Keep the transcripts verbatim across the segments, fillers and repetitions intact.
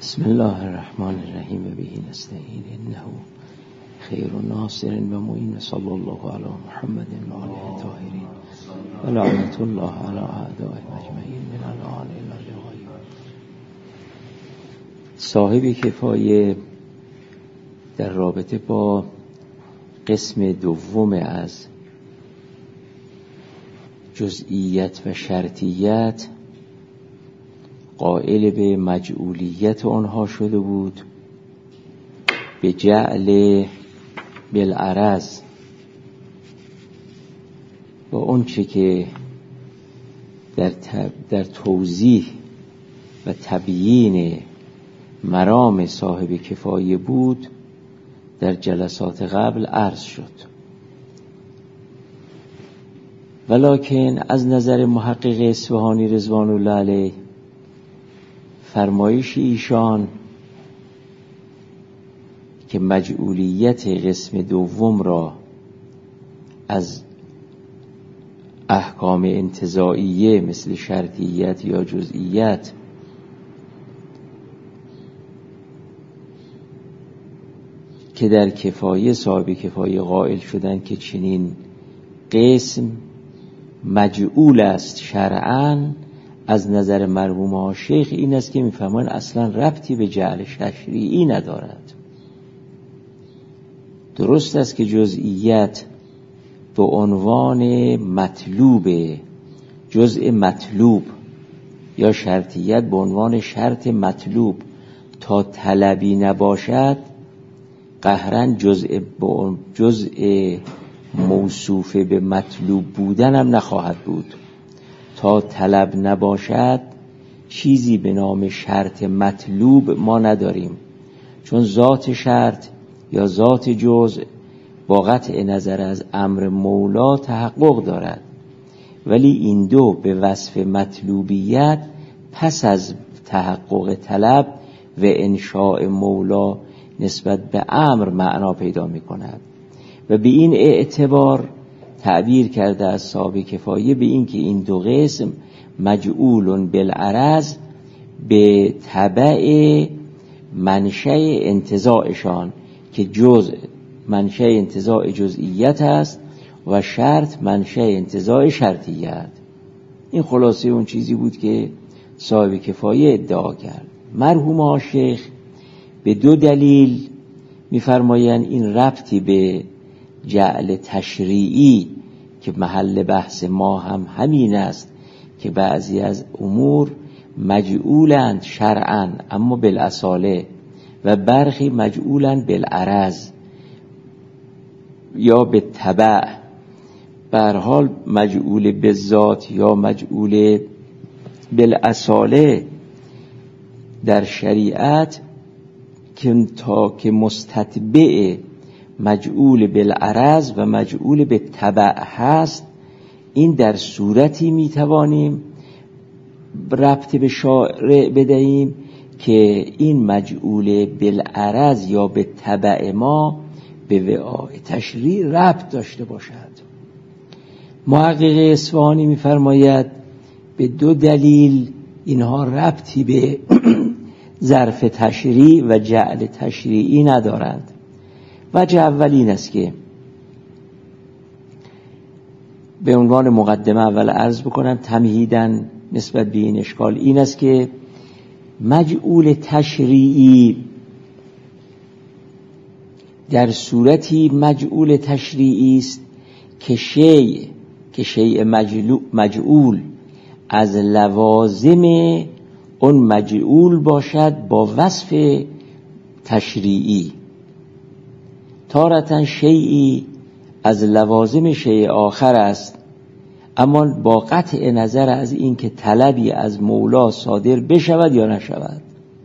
بسم الله الرحمن الرحیم و به نستعین انه خیر ناصر و معین صلی الله علی محمد و آله الطاهرین و لعنت الله علی اعدائهم اجمعین من الان الی الغایب. صاحب کفایه در رابطه با قسم دوم از جزئیت و شرطیت قائل به مجعولیت آنها شده بود، به جعل بالعرض با اون چه که در, در توضیح و تبیین مرام صاحب کفایه بود در جلسات قبل عرض شد. ولکن از نظر محقق اصفهانی رضوان الله علیه فرمایش ایشان که مجعولیت قسم دوم را از احکام انتزاعیه مثل شرطیت یا جزئیت که در کفایه صاحب کفایه قائل شدن که چنین قسم مجعول است شرعاً، از نظر مرحوم ها شیخ این است که میفهمن اصلا ربطی به جعل تشریعی ندارد. درست است که جزئیت به عنوان مطلوب جزء مطلوب یا شرطیت به عنوان شرط مطلوب تا طلبی نباشد قهرن جزء جزء موصوف به مطلوب بودن هم نخواهد بود. تا طلب نباشد چیزی به نام شرط مطلوب ما نداریم، چون ذات شرط یا ذات جزء با قطع نظر از امر مولا تحقق دارد، ولی این دو به وصف مطلوبیت پس از تحقق طلب و انشاء مولا نسبت به امر معنا پیدا می کند و به این اعتبار تعبیر کرده از صاحب کفایه به این که این دو قسم مجعول بالعرض به تبع منشأ انتزاعشان که جزء منشأ انتزاع جزئیت است و شرط منشأ انتزاع شرطیت. این خلاصه اون چیزی بود که صاحب کفایه ادعا کرد. مرحوم شیخ به دو دلیل می‌فرمایند این ربطی به جعل تشریعی که محل بحث ما هم همین است که بعضی از امور مجعولند شرعاً اما بالاصاله و برخی مجعولند بالعرض یا به تبع، به هر حال مجعول بالذات یا مجعول بالاصاله در شریعت که تا که مستتبع مجعول بالعرض و مجعول به تبع هست، این در صورتی میتوانیم ربط به شارع بدهیم که این مجعول بالعرض یا به تبع ما به وعاء تشریع ربط داشته باشد. محقق اصفهانی میفرماید به دو دلیل اینها ربطی به ظرف تشریع و جعل تشریعی ندارند. وجه اول این است که به عنوان مقدمه اول عرض بکنم تمهیداً نسبت به این اشکال این است که مجعول تشریعی در صورتی مجعول تشریعی است که شیء که شیء مجعول از لوازم اون مجعول باشد با وصف تشریعی، تارتاً شیئی از لوازم شیء آخر است اما با قطع نظر از این که طلبی از مولا صادر بشود یا نشود.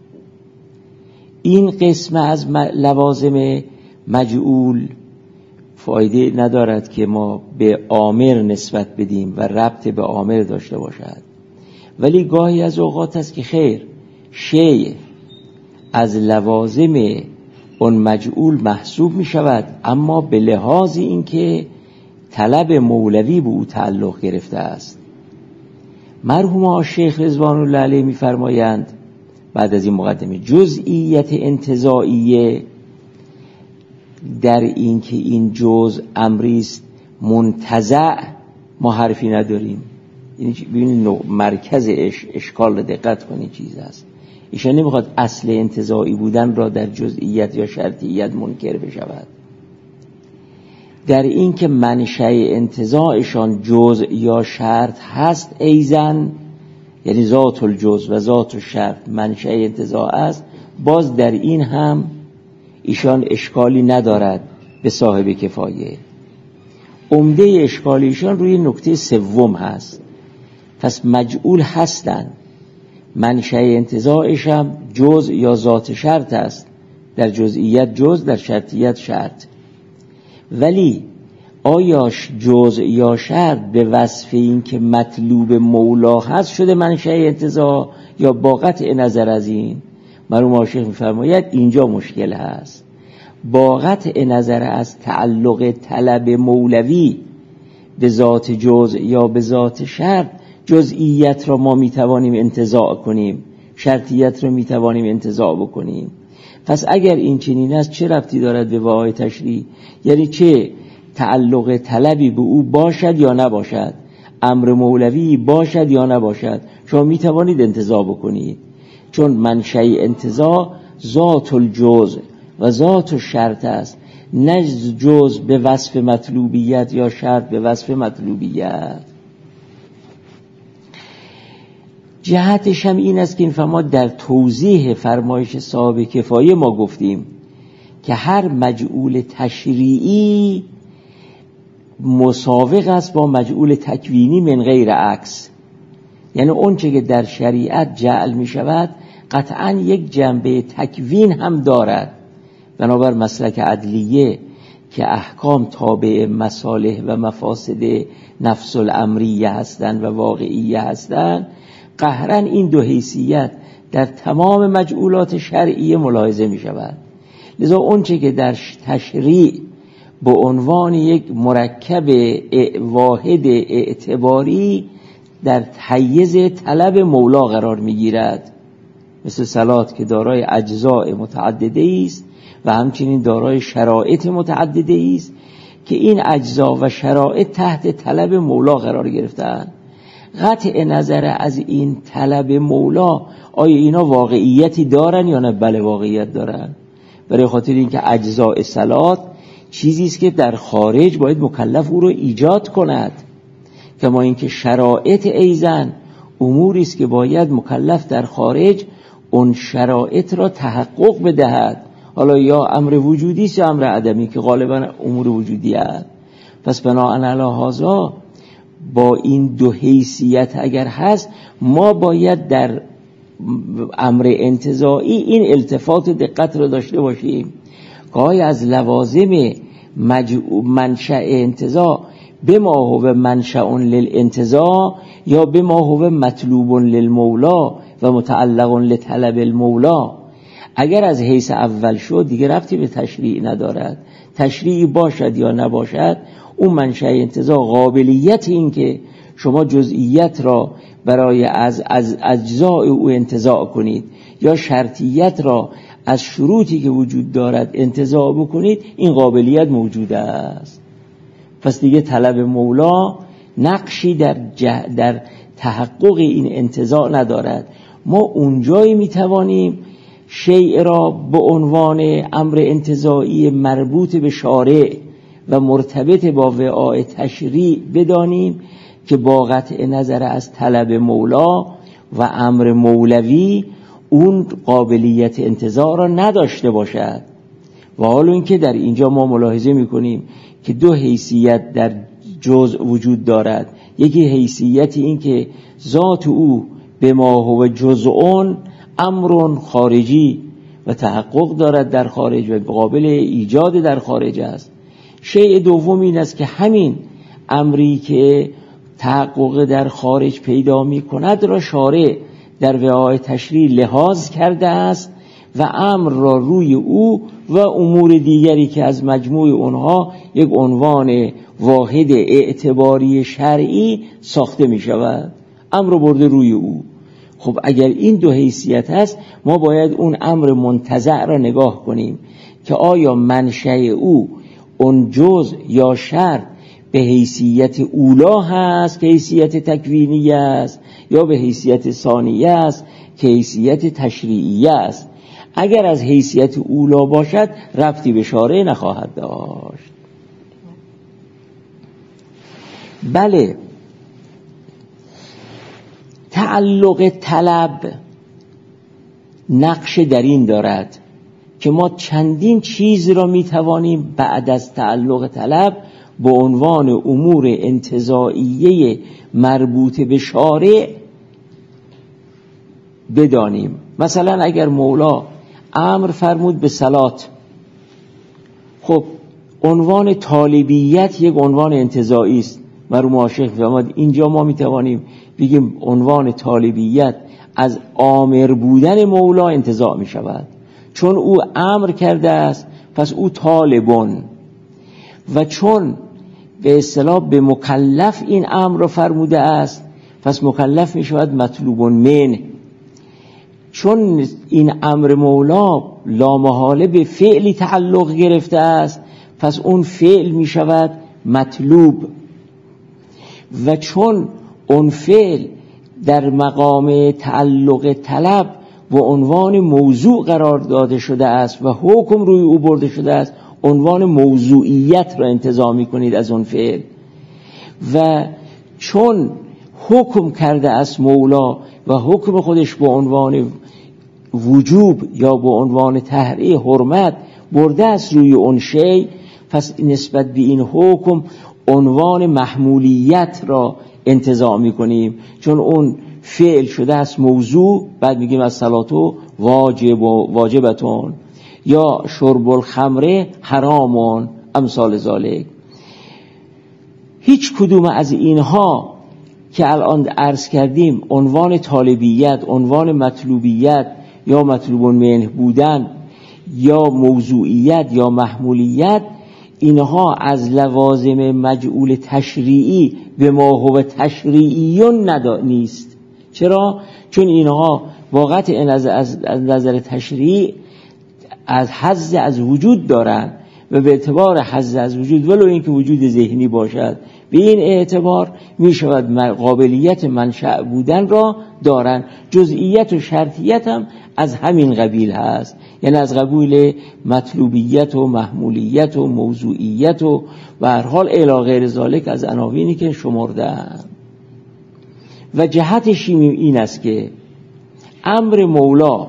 این قسم از لوازم مجعول فایده ندارد که ما به آمر نسبت بدیم و ربط به آمر داشته باشد، ولی گاهی از اوقات است که خیر شیء از لوازم اون مجعول محسوب می شود اما به لحاظ این که طلب مولوی به او تعلق گرفته است. مرحوم شیخ رضوان الله علیه می فرمایند بعد از این مقدمه جزئیت انتزاعیه در این که این جزء امریست منتزع ما حرفی نداریم. یعنی ببینید مرکز اش اشکال رو دقت کنید چیز است. ایشان نمیخواد اصل انتزاعی بودن را در جزئیت یا شرطیت منکر بشود. در این که منشأ انتزاعشان جزء یا شرط هست ایزن، یعنی ذات الجزء و ذات الشرط منشأ انتزاع است، باز در این هم ایشان اشکالی ندارد به صاحب کفایه. عمده اشکال ایشان روی نکته سوم هست. پس مجعول هستند، منشأ انتزاعش هم جزء یا ذات شرط است، در جزئیت جزء، در شرطیت شرط. ولی آیا جزء یا شرط به وصف این که مطلوب مولا هست شده منشأ انتزاع، یا با قطع نظر از این؟ مرحوم عاشق می‌فرماید اینجا مشکل هست. با قطع نظر از تعلق طلب مولوی به ذات جزء یا به ذات شرط، جزئیت را ما میتوانیم انتزاع کنیم، شرطیت را میتوانیم انتزاع بکنیم. پس اگر این چنین است چه ربطی دارد به واقع تشریع؟ یعنی چه تعلق طلبی به او باشد یا نباشد، امر مولوی باشد یا نباشد، شما میتوانید انتزاع بکنید. چون منشأ انتزاع ذات الجزء و ذات الشرط است، نه جزء به وصف مطلوبیت یا شرط به وصف مطلوبیت. جهتش هم این است که این فرما در توضیح فرمایش صاحب کفایه ما گفتیم که هر مجعول تشریعی مساوق است با مجعول تکوینی من غیر عکس. یعنی اون چه که در شریعت جعل می شود قطعا یک جنبه تکوین هم دارد. بنابر مسلک عدلیه که احکام تابع مصالح و مفاسد نفس الامریه هستند و واقعیه هستند، قهرا این دو حیثیت در تمام مجعولات شرعیه ملاحظه می شود. لذا اون چه که در تشریع به عنوان یک مرکب واحد اعتباری در حیز طلب مولا قرار می گیرد، مثل صلات که دارای اجزاء متعدده است و همچنین دارای شرایط متعدده است که این اجزا و شرایط تحت طلب مولا قرار گرفتند. قطع نظر از این طلب مولا آیا اینا واقعیتی دارن یا نه؟ بله واقعیت دارن. برای خاطر اینکه اجزاء صلات چیزی است که در خارج باید مکلف او رو ایجاد کند، کما اینکه شرایط ایزن اموری است که باید مکلف در خارج اون شرایط را تحقق بدهد، حالا یا امر وجودی است یا امر عدمی که غالبا امور وجودی است. پس بناء علی هذا با این دو حیثیت اگر هست ما باید در امر انتزاعی این التفات و دقت را داشته باشیم که آیا از لوازم منشأ انتزاع بما هو منشأ للانتزاع یا بما هو مطلوب للمولا و متعلق لطلب المولا. اگر از حیث اول شد دیگه ربطی به تشریع ندارد، تشریعی باشد یا نباشد اون منشأ انتزاع قابلیت این که شما جزئیت را برای از از اجزاء او انتزاع کنید یا شرطیت را از شروطی که وجود دارد انتزاع بکنید، این قابلیت موجود است. پس دیگه طلب مولا نقشی در جه در تحقق این انتزاع ندارد. ما اونجایی میتوانیم شیء را به عنوان امر انتزاعی مربوط به شارع و مرتبط با وعاء تشریع بدانیم که با قطع نظر از طلب مولا و امر مولوی اون قابلیت انتزاع را نداشته باشد. و حالا اینکه در اینجا ما ملاحظه میکنیم که دو حیثیت در جزء وجود دارد. یکی حیثیت این که ذات او به ما هو جزءون امر خارجی و تحقق دارد در خارج و قابل ایجاد در خارج است. شیء دوم این است که همین امری که تحقق در خارج پیدا می کند را شارع در وعاء تشریع لحاظ کرده است و امر را روی او و امور دیگری که از مجموع اونها یک عنوان واحد اعتباری شرعی ساخته می شود، امر را برده روی او. خب اگر این دو حیثیت هست ما باید اون امر منتزع را نگاه کنیم که آیا منشأ او اون جزء یا شرط به حیثیت اولا هست که حیثیت تکوینی است یا به حیثیت ثانیه است که حیثیت تشریعیه است. اگر از حیثیت اولا باشد ربطی به شارع نخواهد داشت. بله، تعلق طلب نقش در این دارد که ما چندین چیز را میتوانیم بعد از تعلق طلب به عنوان امور انتزاعیه مربوط به شارع بدانیم. مثلا اگر مولا امر فرمود به صلات، خب عنوان طالبیت یک عنوان انتزاعی است. مرحوم عاشق فرمود اینجا ما میتوانیم بگیم عنوان طالبیت از آمر بودن مولا انتزاع می شود، چون او امر کرده است پس او طالبون، و چون به اصطلاح به مکلف این امر را فرموده است پس مکلف می شود مطلوبون من. چون این امر مولا لامحاله به فعلی تعلق گرفته است پس اون فعل می شود مطلوب، و چون اون فعل در مقام تعلق طلب و عنوان موضوع قرار داده شده است و حکم روی او برده شده است، عنوان موضوعیت را انتزاع می کنید از اون فعل. و چون حکم کرده است مولا و حکم خودش به عنوان وجوب یا به عنوان تحریه حرمت برده است روی اون شی، پس نسبت به این حکم عنوان محمولیت را انتزاع می کنیم، چون اون فعل شده است موضوع. بعد میگیم از صلاتو واجب و واجبتون یا شرب الخمر حرامون امثال ذالک. هیچ کدوم از اینها که الان عرض کردیم عنوان طالبیت، عنوان مطلوبیت یا مطلوبون منه بودن یا موضوعیت یا محمولیت، اینها از لوازم مجعول تشریعی به ما هو تشریعیون ندا نیست. چرا؟ چون اینها واقعا از نظر تشریع از حظ از وجود دارند و به اعتبار حظ از وجود ولو اینکه وجود ذهنی باشد به این اعتبار می شود قابلیت منشأ بودن را دارند. جزئیت و شرطیت هم از همین قبیل هست، یعنی از قبیل مطلوبیت و محمولیت و موضوعیت و به هر حال الی غیر ذالک از عناوینی که شمردم. و جهتش این است که امر مولا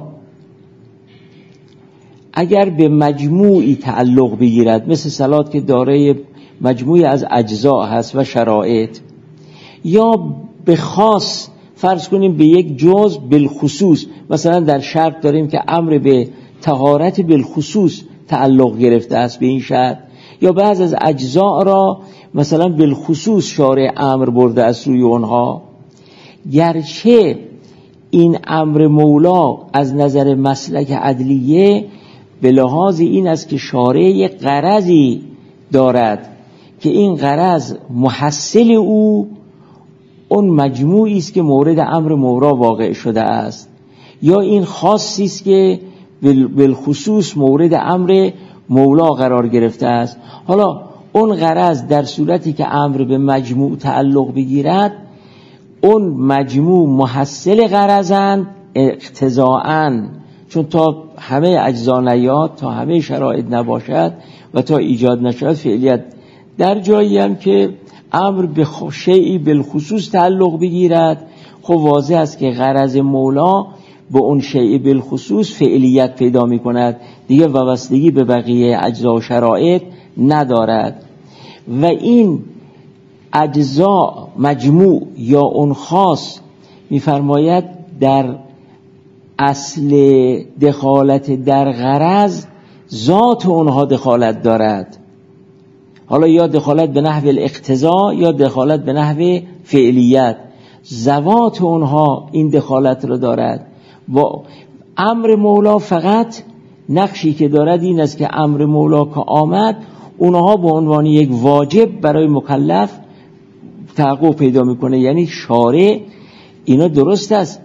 اگر به مجموعی تعلق بگیرد، مثل صلات که دارای مجموعی از اجزاء هست و شرایط، یا به خاص فرض کنیم به یک جزء بالخصوص، مثلا در شرط داریم که امر به طهارت بالخصوص تعلق گرفته است به این شرط، یا بعض از اجزاء را مثلا بالخصوص شارع امر برده است روی اونها، گرچه این امر مولا از نظر مسلک عدلیه به لحاظ این است که شارع یک غرضی دارد که این غرض محصل او اون مجموعی است که مورد امر مولا واقع شده است، یا این خاصی است که بالخصوص مورد امر مولا قرار گرفته است. حالا اون غرض در صورتی که امر به مجموع تعلق بگیرد، اون مجموع محصل غرضند اقتضاءً، چون تا همه اجزا نیاد، تا همه شرایط نباشد و تا ایجاد نشد فعلیت. در جایی هم که امر به شیئی بالخصوص تعلق بگیرد، خب واضح است که غرض مولا به اون شیء بالخصوص فعلیت پیدا می کند، دیگه وابستگی به بقیه اجزا و شرایط ندارد. و این اجزا مجموع یا اون خاص می‌فرماید در اصل دخالت در غرض ذات اونها دخالت دارد، حالا یا دخالت به نحو الاقتضا یا دخالت به نحو فعلیت، ذوات اونها این دخالت رو دارد. و امر مولا فقط نقشی که دارد این است که امر مولا که آمد اونها به عنوان یک واجب برای مکلف تحقق پیدا میکنه. یعنی شارع اینا درست است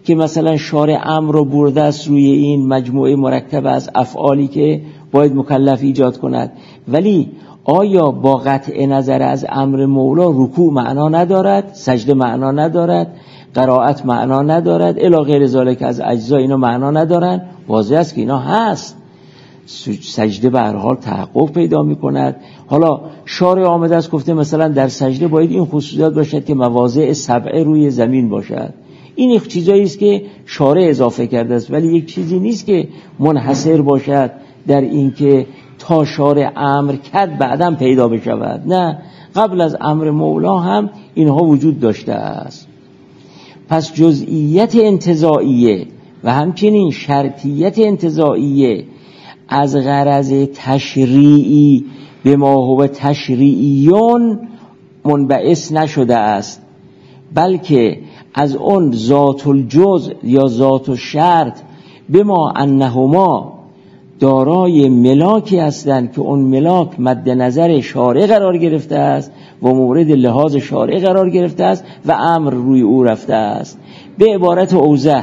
که مثلا شارع امر رو برده است روی این مجموعه مرکب از افعالی که باید مکلف ایجاد کند، ولی آیا با قطع نظر از امر مولا رکوع معنا ندارد، سجده معنا ندارد، قرائت معنا ندارد، الی غیر ذالک از اجزا اینا معنا ندارن؟ واضح است که اینا هست. سجده به هر حال تحقق پیدا می کند. حالا شارع آمده است گفته مثلا در سجده باید این خصوصیات باشد که مواضع سبعه روی زمین باشد. این یک چیزایی است که شارع اضافه کرده است، ولی یک چیزی نیست که منحصر باشد در این که تا شارع امر کرد بعدم پیدا بشود. نه، قبل از امر مولا هم اینها وجود داشته است. پس جزئیت انتزاعیه و همچنین شرطیت انتزاعیه از غرض تشریعی به ما هو تشریعیون منبعث نشده است، بلکه از اون ذات الجزء یا ذات الشرط به ما انهما دارای ملاکی هستند که اون ملاک مد نظر شارع قرار گرفته است و مورد لحاظ شارع قرار گرفته است و امر روی او رفته است. به عبارت اوضح،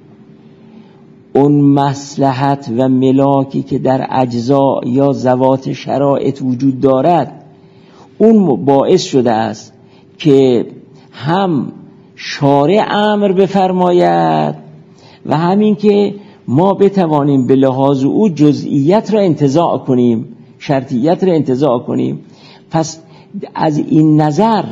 اون مصلحت و ملاکی که در اجزا یا ذوات شرایط وجود دارد، اون باعث شده است که هم شارع امر بفرماید و همین که ما بتوانیم به لحاظ او جزئیت را انتزاع کنیم، شرطیت را انتزاع کنیم. پس از این نظر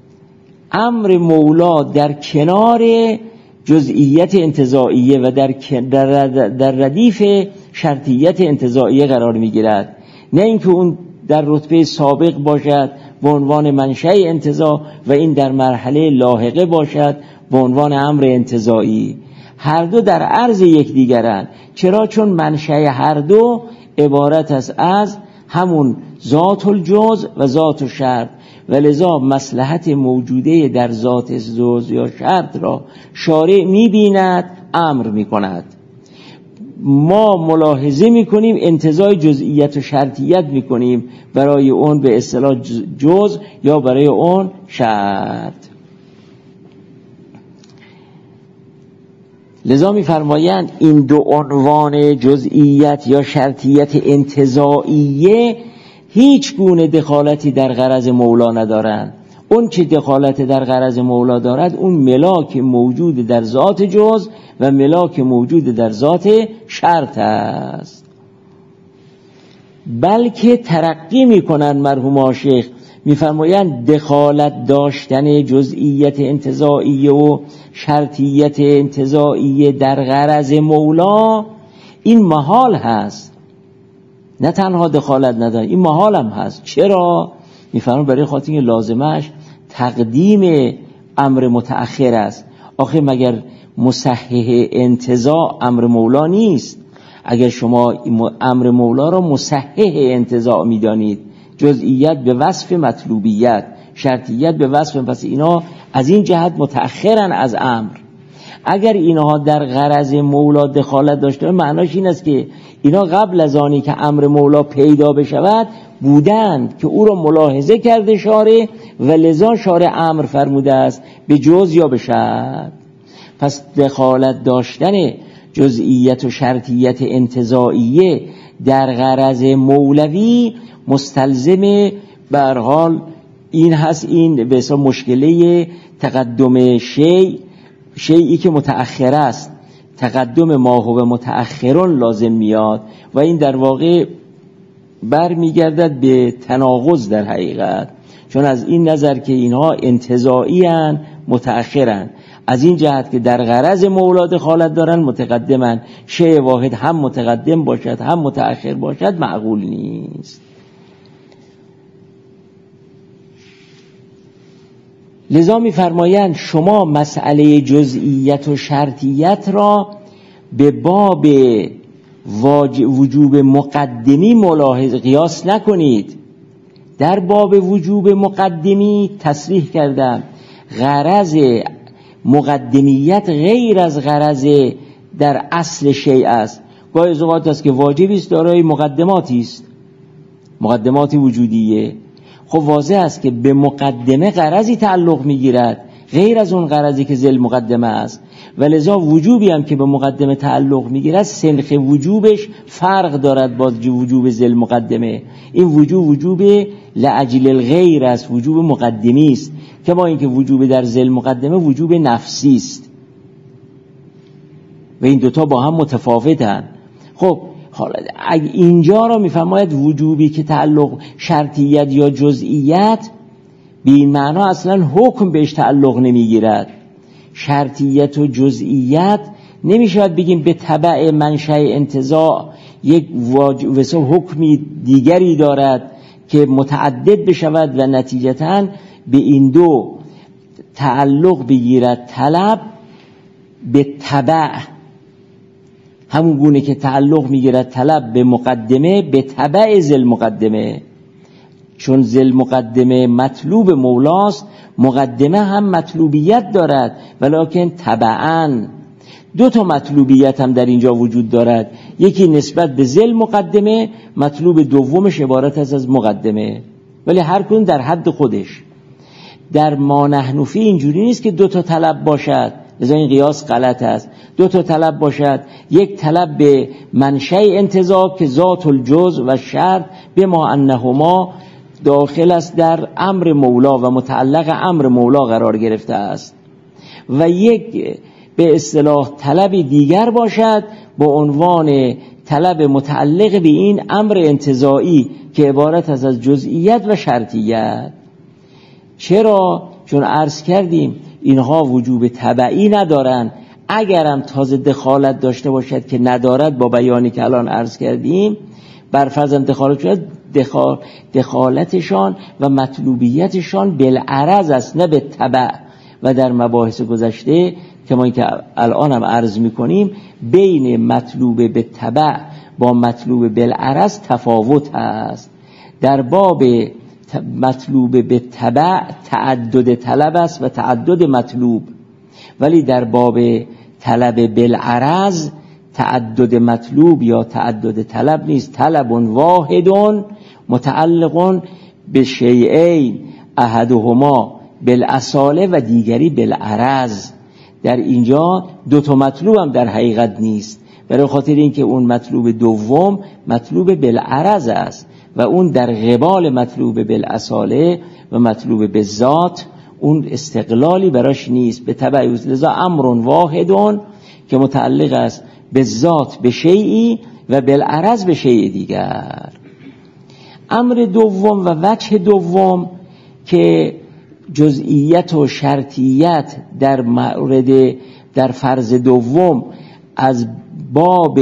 امر مولا در کنار جزئیت انتزاعیه و در, در, در ردیف شرطیت انتزاعیه قرار می گیرد، نه اینکه اون در رتبه سابق باشد به عنوان منشأ انتزاع و این در مرحله لاحقه باشد به عنوان امر انتزاعی. هر دو در عرض یکدیگرند. چرا؟ چون منشأ هر دو عبارت است از همون ذات الجزء و ذات الشرط، و لذا مصلحت موجوده در ذات جزء یا شرط را شارع می‌بیند، امر می‌کند. ما ملاحظه می‌کنیم انتزاع جزئیت و شرطیت می‌کنیم برای اون به اصطلاح جزء یا برای اون شرط. لذا می‌فرمایند این دو عنوان جزئیت یا شرطیت انتزاعیه هیچ گونه دخالتی در غرض مولا ندارند. اون چه دخالت در غرض مولا دارد اون ملاک موجود در ذات جزء و ملاک موجود در ذات شرط است. بلکه ترقی میکنن مرحوم عاشق، میفرمایند دخالت داشتن جزئیت انتزاعیه و شرطیت انتزاعیه در غرض مولا این محال هست. نه تنها دخالت نداره، این محال هم هست. چرا؟ میفرمایند برای خاطر این لازمش تقدیم امر متأخر است. آخه مگر مصحح انتزاع امر مولا نیست؟ اگر شما امر مولا را مصحح انتزاع میدانید، جزئیت به وصف مطلوبیت، شرطیت به وصف، پس اینا از این جهت متأخرن از امر. اگر اینها در غرض مولا دخالت داشته معناش این است که اینا قبل از آنی که امر مولا پیدا بشود بودند که او را ملاحظه کرده شارع و لذا شارع امر فرموده است به جز یا به شرط. پس دخالت داشتن جزئیت و شرطیت انتزاعیه در غرض مولوی مستلزم به هر حال این هست، این به حساب مشکله تقدم شیء، شیئی که متأخر است، تقدم ما هو متأخرون لازم میاد و این در واقع بر میگردد به تناقض در حقیقت، چون از این نظر که اینها انتزاعی هن متأخرن، از این جهت که در غرض مولا دخالت دارن متقدمن. شیء واحد هم متقدم باشد هم متأخر باشد معقول نیست. لذا می‌فرمایند شما مسئله جزئیت و شرطیت را به باب وجوب مقدمی ملاحظ قیاس نکنید. در باب وجوب مقدمی تصریح کردم غرض مقدمیت غیر از غرض در اصل شیء است. گاهی از اوقات است که واجبی است دارای مقدماتی است، مقدمات وجودیه. خب واضح است که به مقدمه غرضی تعلق میگیرد، غیر از اون غرضی که ذل مقدمه است. ولذا وجوبی هم که به مقدمه تعلق میگیرد سنخ وجوبش فرق دارد با وجوب ذل مقدمه. این وجوب وجوب لاجل الغیر است، وجوب مقدمی است، که با اینکه وجوب در ذل مقدمه وجوب نفسی است و این دوتا با هم متفاوتن. خب حالا اینجا را میفرماید وجوبی که تعلق شرطیت یا جزئیت به این معنا اصلا حکم بهش تعلق نمیگیرد. شرطیت و جزئیت نمیشود بگیم به تبع منشأ انتزاع یک واسه حکمی دیگری دارد که متعدد بشود و نتیجتاً به این دو تعلق بگیرد. طلب به تبع همون گونه که تعلق میگیرد طلب به مقدمه به تبع ذل مقدمه، چون ذل مقدمه مطلوب مولاست، مقدمه هم مطلوبیت دارد ولکن تبعاً. دو تا مطلوبیت هم در اینجا وجود دارد، یکی نسبت به ذل مقدمه، مطلوب دومش عبارت است از مقدمه، ولی هر کدوم در حد خودش. در ما نحن فیه اینجوری نیست که دو تا طلب باشد، لذا این قیاس غلط است. دو تا طلب باشد، یک طلب به منشأ انتزاع که ذات الجزء و شرط به ما انهما داخل است در امر مولا و متعلق امر مولا قرار گرفته است، و یک به اصطلاح طلب دیگر باشد با عنوان طلب متعلق به این امر انتزاعی که عبارت است از جزئیت و شرطیت. چرا؟ چون عرض کردیم اینها وجوب تبعی ندارن، اگرم تازه دخالت داشته باشد که ندارد با بیانی که الان عرض کردیم، بر فرض دخالت شد، دخال دخالتشان و مطلوبیتشان بالعرض است نه به تبع. و در مباحث گذشته که ما این که الان هم عرض میکنیم بین مطلوب به تبع با مطلوب بالعرض تفاوت هست. در باب مطلوب به تبع تعدد طلب است و تعدد مطلوب، ولی در باب طلب بالعرض تعدد مطلوب یا تعدد طلب نیست. طلب واحد متعلق به شیئین احدهما بالاصاله و دیگری بالعرض. در اینجا دو تا مطلوب هم در حقیقت نیست، برای خاطر اینکه اون مطلوب دوم مطلوب بالعرض است و اون در قبال مطلوب بالاصاله و مطلوب بالذات اون استقلالی براش نیست. به تبع لذا امر واحد که متعلق است به ذات به شیئی و بالعرض به شیء دیگر. امر دوم و وجه دوم که جزئیت و شرطیت در مورد در فرض دوم از باب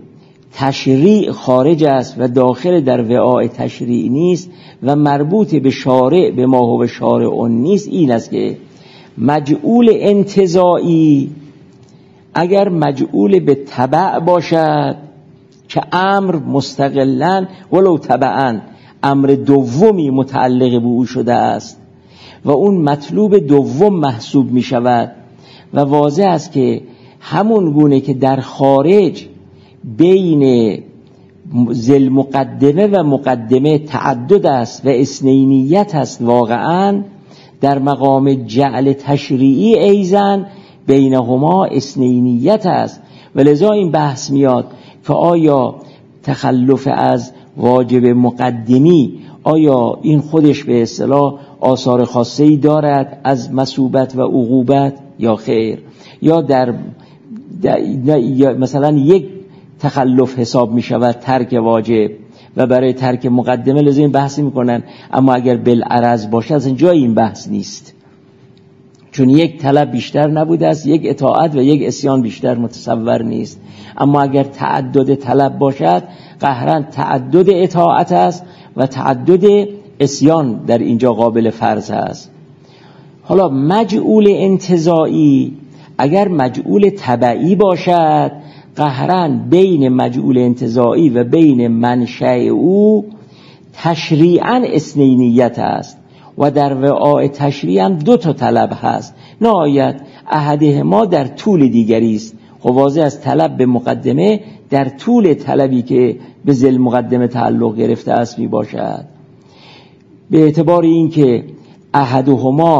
تشریع خارج است و داخل در وعاء تشریع نیست و مربوط به شارع به ما هو شارع نیست، این است که مجعول انتزاعی اگر مجعول به تبع باشد که امر مستقلاً ولو تبعاً امر دومی متعلق به او شده است و اون مطلوب دوم محسوب می شود، و واضح است که همون گونه که در خارج بین ذل مقدمه و مقدمه تعدد است و اثنینیت است، واقعا در مقام جعل تشریعی ایزن بینهما اثنینیت است. و لذا این بحث میاد که آیا تخلف از واجب مقدمی آیا این خودش به اصطلاح آثار خاصه‌ای دارد از مثوبت و عقوبت یا خیر، یا در, در یا مثلا یک تخلف حساب می شود ترک واجب و برای ترک مقدمه لازم این بحثی میکنن. اما اگر بالعرض باشه اصلا جای این بحث نیست، چون یک طلب بیشتر نبوده است، یک اطاعت و یک عصیان بیشتر متصور نیست. اما اگر تعدد طلب باشد قهرن تعدد اطاعت است و تعدد عصیان در اینجا قابل فرض است. حالا مجعول انتزاعی اگر مجعول تبعی باشد قهرن بین مجعول انتزاعی و بین منشأ او تشریعاً اثنینیت است و در وعاء تشریع هم دو تا طلب هست، نهایت احدهما در طول دیگری است. خب واضح از طلب به مقدمه در طول طلبی که به ذل مقدمه تعلق گرفته است می باشد، به اعتبار این که احدهما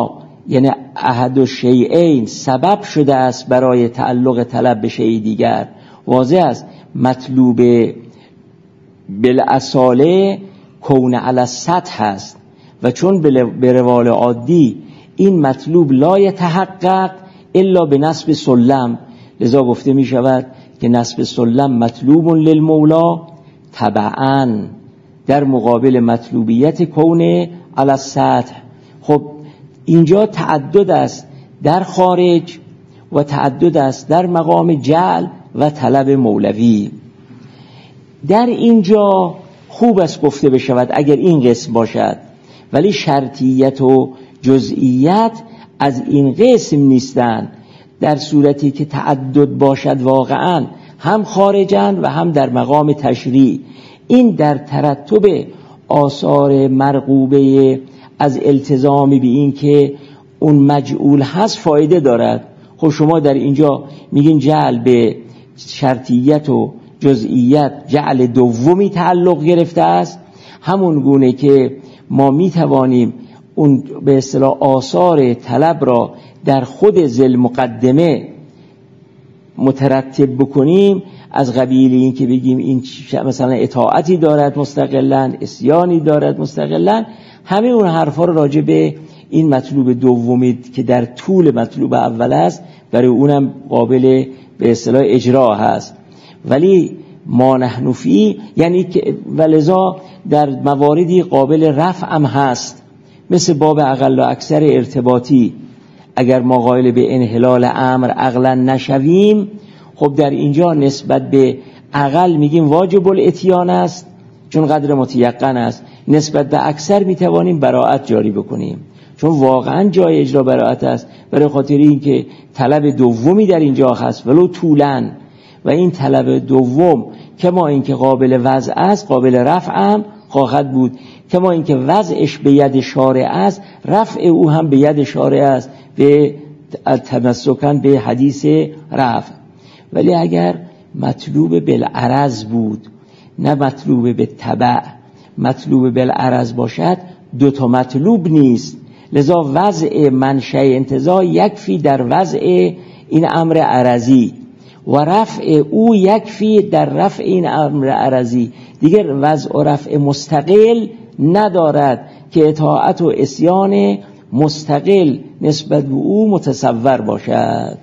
یعنی احد الشیئین سبب شده است برای تعلق طلب به شیء دیگر. واضح است مطلوب بالاصاله کون علی السطح است و چون به روال عادی این مطلوب لا یتحقق الا به نصب سلم، لذا گفته می شود که نصب سلم مطلوب للمولا تبعاً در مقابل مطلوبیت کون علی السطح. خب اینجا تعدد است در خارج و تعدد است در مقام جعل و طلب مولوی. در اینجا خوب است گفته بشود اگر این قسم باشد، ولی شرطیت و جزئیت از این قسم نیستند. در صورتی که تعدد باشد واقعا هم خارجن و هم در مقام تشریع، این در ترتب آثار مرغوبه از التزام به این که اون مجعول هست فایده دارد. خب شما در اینجا میگین جعل به شرطیت و جزئیت جعل دومی تعلق گرفته است، همون گونه که ما میتوانیم اون به اصطلاح آثار طلب را در خود ذل مقدمه مترتب بکنیم، از قبیل این که بگیم این مثلا اطاعتی دارد مستقلاً، اسیانی دارد مستقلاً، همه اون حرفا رو راجع به این مطلوب دومی که در طول مطلوب اول است برای اونم قابل به اصطلاح اجرا هست. ولی ما نحن فی یعنی که ولذا در مواردی قابل رفع هم هست، مثل باب اقل و اکثر ارتباطی. اگر ما قائل به انحلال امر عقلا نشویم، خب در اینجا نسبت به اقل میگیم واجب الاتیان است چون قدر متیقن است، نسبت به اکثر میتوانیم براءت جاری بکنیم چون واقعا جای اجرا براءت است، برای خاطر اینکه طلب دومی در اینجا هست ولو طولن، و این طلب دوم که ما اینکه قابل وضع است قابل رفع هم خواهد بود، که ما اینکه وضعش به ید شارع است رفع او هم به ید شارع است به تمسکن به حدیث رفع. ولی اگر مطلوب بالعرض بود نه مطلوب به تبع، مطلوب بالعرض باشد دو تا مطلوب نیست، لذا وضع منشأ انتزاع یکفی در وضع این امر عرضی و رفع او یکفی در رفع این امر عرضی، دیگر وضع و رفع مستقل ندارد که اطاعت و عصیان مستقل نسبت به او متصور باشد.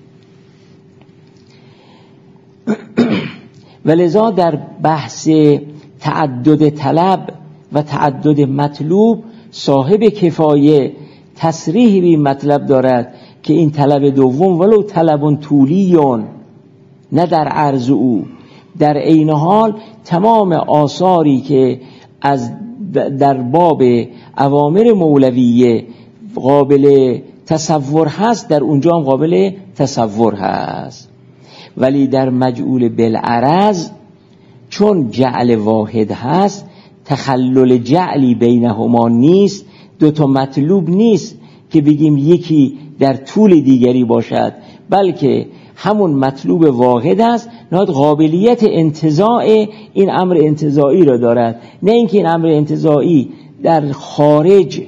ولذا در بحث تعدد طلب و تعدد مطلوب صاحب کفایه تصریح به مطلب دارد که این طلب دوم ولو طلب طولیون نه در عرض او، در عین حال تمام آثاری که از در باب اوامر مولویه قابل تصور هست در اونجا هم قابل تصور هست. ولی در مجعول بالعرض چون جعل واحد هست تخلل جعلی بینهما نیست، دو تا مطلوب نیست که بگیم یکی در طول دیگری باشد، بلکه همون مطلوب واحد است، نهاد قابلیت انتزاع این امر انتزاعی را دارد، نه اینکه این امر انتزاعی در خارج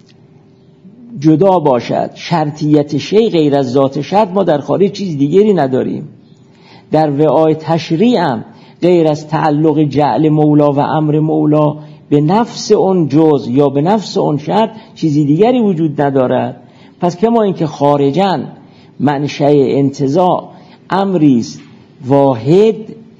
جدا باشد. شرطیت شیء غیر از ذات شرط ما در خارج چیز دیگری نداریم. در وعای تشریع هم غیر از تعلق جعل مولا و امر مولا به نفس اون جز یا به نفس اون شرط چیزی دیگری وجود ندارد. پس که ما اینکه خارجاً منشأ انتزاع امری است واحد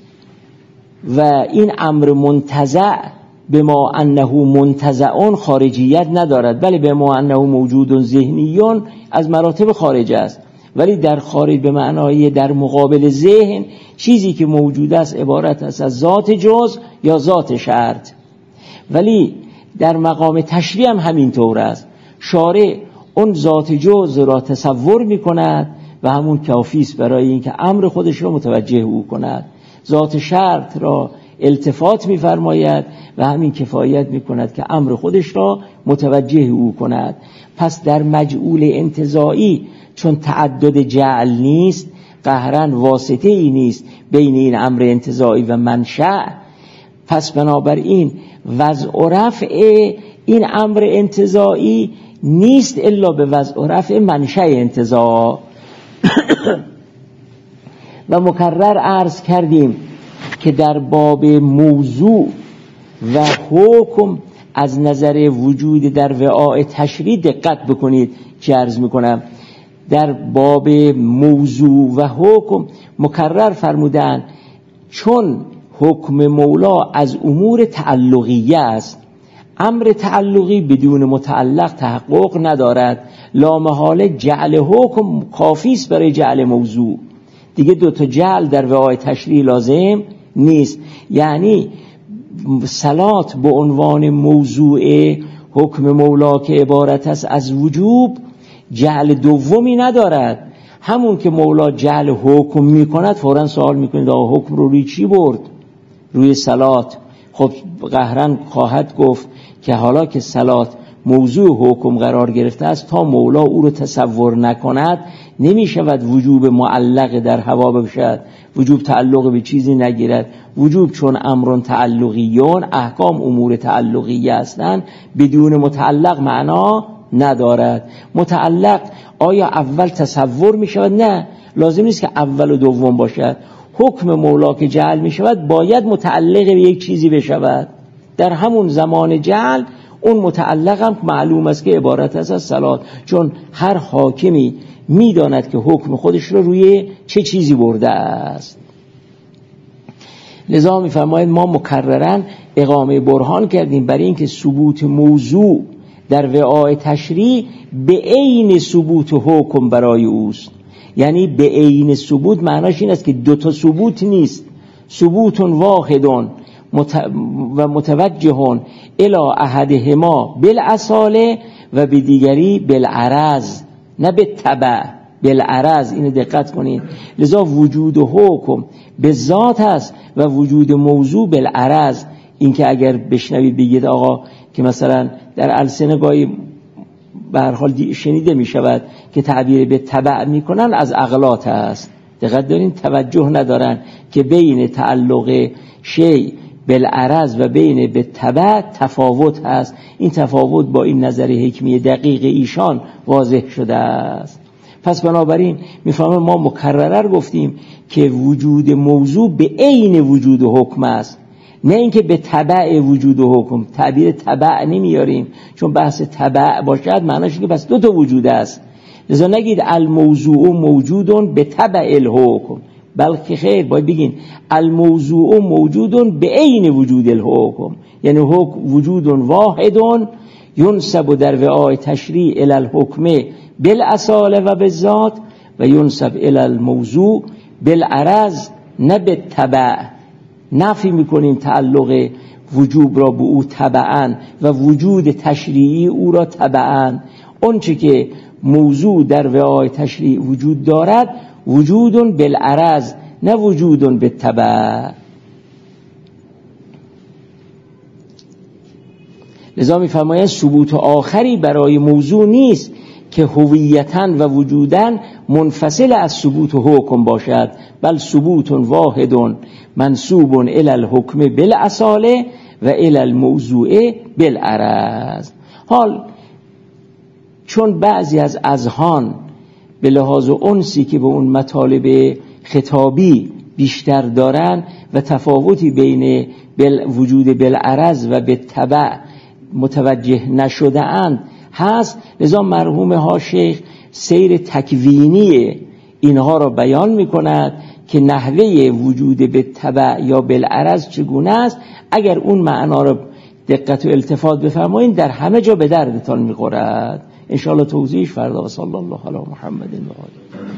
و این امر منتزع به ما انه منتزعون خارجیت ندارد، بله به ما انه موجود ذهنیون از مراتب خارج است، ولی در خارج به معنای در مقابل ذهن چیزی که موجود است عبارت است از ذات جز یا ذات شرط. ولی در مقام تشریع هم همینطور است، شارع اون ذات جز را تصور می کند و همون کافی است برای اینکه امر خودش را متوجه او کند، ذات شرط را التفات می فرماید و همین کفایت می کند که امر خودش را متوجه او کند. پس در مجعول انتزاعی چون تعدد جعل نیست، قهرن واسطه ای نیست بین این امر انتزاعی و منشأ، پس بنابراین وضع و رفع این امر انتزاعی نیست الا به وضع و رفع منشأ انتزاع. و مکرر عرض کردیم که در باب موضوع و حکم از نظر وجود در وعاء تشریع دقت بکنید که عرض میکنم. در باب موضوع و حکم مکرر فرمودن چون حکم مولا از امور تعلقیه است، امر تعلقی بدون متعلق تحقق ندارد، لا محاله جعل حکم کافی است برای جعل موضوع. دیگه دو تا جعل در وعاء تشریع لازم نیست. یعنی صلات به عنوان موضوع حکم مولا که عبارت است از وجوب جعل دومی ندارد. همون که مولا جعل حکم میکند فوراً سوال میکنید آقا حکم رو روی چی برد؟ روی صلات. خب قهرن خواهد گفت که حالا که صلات موضوع حکم قرار گرفته است تا مولا او رو تصور نکند نمیشود وجوب معلق در هوا باشد، وجوب تعلق به چیزی نگیرد. وجوب چون امرون تعلقیون، احکام امور تعلقیه هستند، بدون متعلق معنا ندارد. متعلق آیا اول تصور می شود؟ نه، لازم نیست که اول و دوم باشد. حکم مولا که جعل می شود باید متعلق به یک چیزی بشود. در همون زمان جعل اون متعلق هم معلوم است که عبارت است از صلات، چون هر حاکمی می داند که حکم خودش رو روی چه چیزی برده است. لذا می فرماید ما مکرراً اقامه برهان کردیم برای اینکه ثبوت موضوع در وعاء تشریع به عین ثبوت حکم برای اوست. یعنی به عین ثبوت معناش این است که دو تا ثبوت نیست، ثبوت واحد مت... و متوجه الی احدهما بالاصاله و به دیگری بالعرض، نه به تبع، بالعرض. اینو دقت کنید. لذا وجود حکم به ذات است و وجود موضوع بالعرض. این که اگر بشنوید بگید آقا که مثلا در السنه گاهی به هر حال شنیده می شود که تعبیر به تبع می کنن، از اغلاط است. دقت دارین، توجه ندارن که بین تعلق شیء بالعرض و بین به تبع تفاوت هست. این تفاوت با این نظر حکمی دقیق ایشان واضح شده است. پس بنابراین میفهمم ما مکررر گفتیم که وجود موضوع به عین وجود حکم است، نه اینکه به تبع وجود و حکم. تعبیر تبع نمیاریم چون بحث تبع باشد معناش که بس دو تا وجود است. لذا نگید الموضوع موجود به تبع الحکم، بلکه خیر باید بگین الموضوع موجود به عین وجود الحکم. یعنی حکم وجود واحد ینسب در وعاء تشریع الی الحکم بالاصاله و بالذات و ینسب الی الموضوع بالعرض نه بالتبع. نفی میکنیم تعلق وجوب را به او تبعاً و وجود تشریعی او را تبعاً. اون چه که موضوع در وعاء تشریع وجود دارد وجود بالعرض نه وجود بالتبع. لذا میفرمایند ثبوت آخری برای موضوع نیست که هویتاً و وجوداً منفصل از ثبوت حکم باشد، بل ثبوت واحد منسوب الی الحکم بالاصاله و الی الموضوع بالعرض. حال چون بعضی از اذهان به لحاظ انسی که به اون مطالب خطابی بیشتر دارن و تفاوتی بین وجود بالعرض و بالتبع متوجه نشده اند هست، لذا مرحوم ها شیخ سیر تکوینی اینها را بیان می کند که نحوه وجود بالتبع یا بالعرض چگونه است. اگر اون معنا را دقت و التفات بفرمایید در همه جا به دردتان می خورد. انشاءالله توضیحش فردا. و صلی الله علی محمد و آله.